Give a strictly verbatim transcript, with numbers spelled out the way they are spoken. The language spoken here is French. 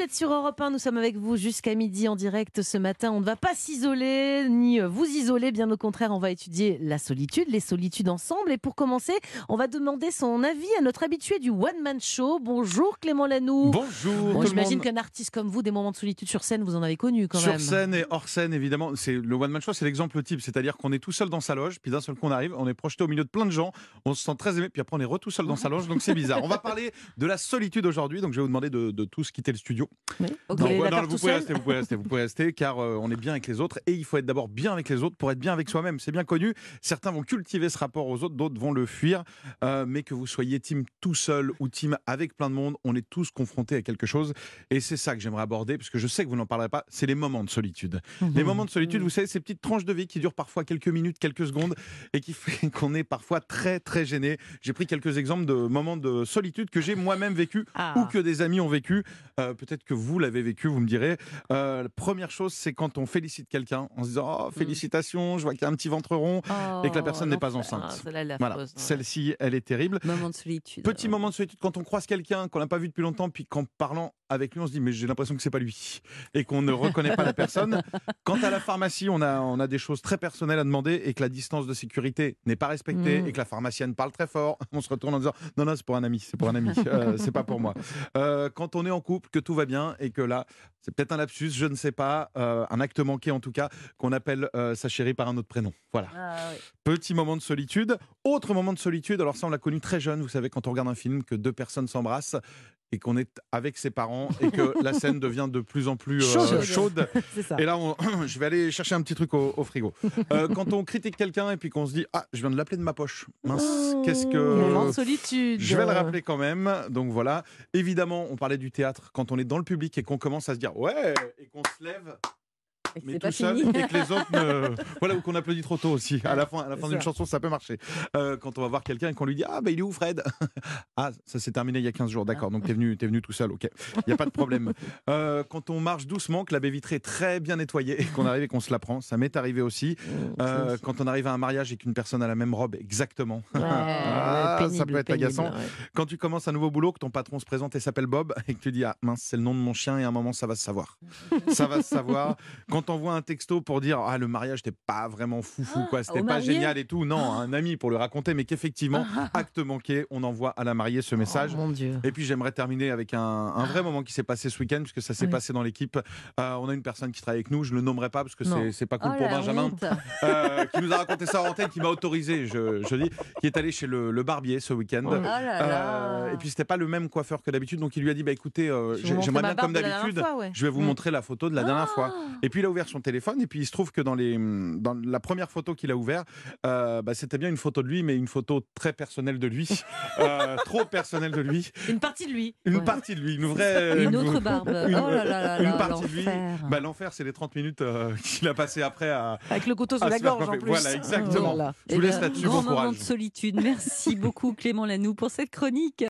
êtes sur Europe un, nous sommes avec vous jusqu'à midi en direct ce matin. On ne va pas s'isoler, ni vous isoler, bien au contraire, on va étudier la solitude, les solitudes ensemble. Et pour commencer, on va demander son avis à notre habitué du One Man Show. Bonjour Clément Lanoux. Bonjour Bon, tout j'imagine le monde. qu'un artiste comme vous, des moments de solitude sur scène, vous en avez connu quand Sur même. scène et hors scène, évidemment. C'est, le One Man Show, c'est l'exemple type. C'est-à-dire qu'on est tout seul dans sa loge, puis d'un seul coup on arrive, on est projeté au milieu de plein de gens, on se sent très aimé, puis après on est re tout seul dans sa loge, donc c'est bizarre. On va parler de la solitude aujourd'hui, donc je vais vous demander de, de tous quitter le studio. Oui. Ok, Donc, la voilà, faire vous, tout pouvez seul. rester, vous pouvez rester, vous pouvez rester, car euh, on est bien avec les autres et il faut être d'abord bien avec les autres pour être bien avec soi-même. C'est bien connu. Certains vont cultiver ce rapport aux autres, d'autres vont le fuir. Euh, mais que vous soyez team tout seul ou team avec plein de monde, on est tous confrontés à quelque chose. Et c'est ça que j'aimerais aborder, parce que je sais que vous n'en parlerez pas. C'est les moments de solitude. Mmh. Les moments de solitude, vous savez, ces petites tranches de vie qui durent parfois quelques minutes, quelques secondes, et qui fait qu'on est parfois très très gêné. J'ai pris quelques exemples de moments de solitude que j'ai moi-même vécu Ah. ou que des amis ont vécu. Euh, peut-être que vous l'avez vécu, vous me direz. Euh, la première chose, c'est quand on félicite quelqu'un en se disant « Oh, félicitations, je vois qu'il y a un petit ventre rond Oh, » et que la personne n'est pas l'enfer. enceinte. Ah, celle-là, elle est Voilà, affreuse, ouais. celle-ci, elle est terrible. Moment de solitude. Petit moment de solitude quand on croise quelqu'un qu'on n'a pas vu depuis longtemps, puis qu'en parlant avec lui, on se dit mais j'ai l'impression que c'est pas lui et qu'on ne reconnaît pas la personne. Quand à la pharmacie, on a, on a des choses très personnelles à demander et que la distance de sécurité n'est pas respectée Mmh. et que la pharmacienne parle très fort, on se retourne en disant non non c'est pour un ami, c'est pour un ami, euh, c'est pas pour moi. Euh, quand on est en couple, que tout va bien et que là c'est peut-être un lapsus, je ne sais pas, euh, un acte manqué en tout cas, qu'on appelle euh, sa chérie par un autre prénom. Voilà. Ah, oui. Petit moment de solitude. Autre moment de solitude, alors ça on l'a connu très jeune, vous savez, quand on regarde un film, que deux personnes s'embrassent et qu'on est avec ses parents et que la scène devient de plus en plus euh, Chaude. chaude. C'est ça. Et là, on- je vais aller chercher un petit truc au, au frigo. Euh, quand on critique quelqu'un et puis qu'on se dit « Ah, je viens de l'appeler de ma poche. Mince, qu'est-ce Moment de que... » solitude. Je vais le rappeler quand même. Donc voilà. Évidemment, on parlait du théâtre. Quand on est dans le public et qu'on commence à se dire « Ouais !» et qu'on se lève... Et que mais c'est tout pas seul fini. et que les autres ne... voilà, ou qu'on applaudit trop tôt aussi à la fin, à la fin C'est d'une ça. chanson, ça peut marcher. Euh, quand on va voir quelqu'un et qu'on lui dit ah bah il est où Fred? Ah, ça s'est terminé il y a quinze jours, d'accord, donc t'es venu, t'es venu tout seul, ok, il n'y a pas de problème. Euh, quand on marche doucement, que la baie vitrée est très bien nettoyée et qu'on arrive et qu'on se la prend, ça m'est arrivé aussi. Euh, quand on arrive à un mariage et qu'une personne a la même robe exactement, Ouais, Ah, pénible, ça peut être pénible, agaçant. ouais. Quand tu commences un nouveau boulot, que ton patron se présente et s'appelle Bob et que tu dis ah mince c'est le nom de mon chien et à un moment ça va se savoir, ça va se savoir. Quand on voit un texto pour dire ah le mariage c'était pas vraiment foufou quoi, c'était au pas marié génial et tout, non, à un ami pour le raconter, mais qu'effectivement acte manqué, on envoie à la mariée ce message. Oh, mon Dieu. Et puis j'aimerais terminer avec un, un vrai moment qui s'est passé ce week-end, puisque ça s'est Oui. passé dans l'équipe. Euh, on a une personne qui travaille avec nous, je ne le nommerai pas parce que Non. c'est, c'est pas cool Oh pour la Benjamin, honte. euh, qui nous a raconté ça en antenne, qui m'a autorisé, je, je dis, qui est allé chez le, le barbier ce week-end. Oh Oh là là. Euh, et puis c'était pas le même coiffeur que d'habitude, donc il lui a dit bah écoutez, euh, Je vais vous j'ai- montrer j'aimerais ma bien comme barbe de la dernière d'habitude, fois, ouais. je vais vous Mm. montrer la photo de la dernière fois. Et puis il a ouvert son téléphone et puis il se trouve que dans, les, dans la première photo qu'il a ouvert, euh, bah, c'était bien une photo de lui, mais une photo très personnelle de lui, euh, trop personnelle de lui, Une partie de lui. une Ouais. partie de lui, une vraie, Une autre barbe. une- Oh là là là une là, partie de lui. l'enfer. Bah, l'enfer, c'est les trente minutes euh, qu'il a passé après à. Avec le couteau sous à la se faire gorge en coiffer. plus. Voilà, exactement. Voilà. Je vous Eh laisse ben, là-dessus, grand bon moment courage. de solitude. Merci beaucoup Clément Lanoux pour cette chronique.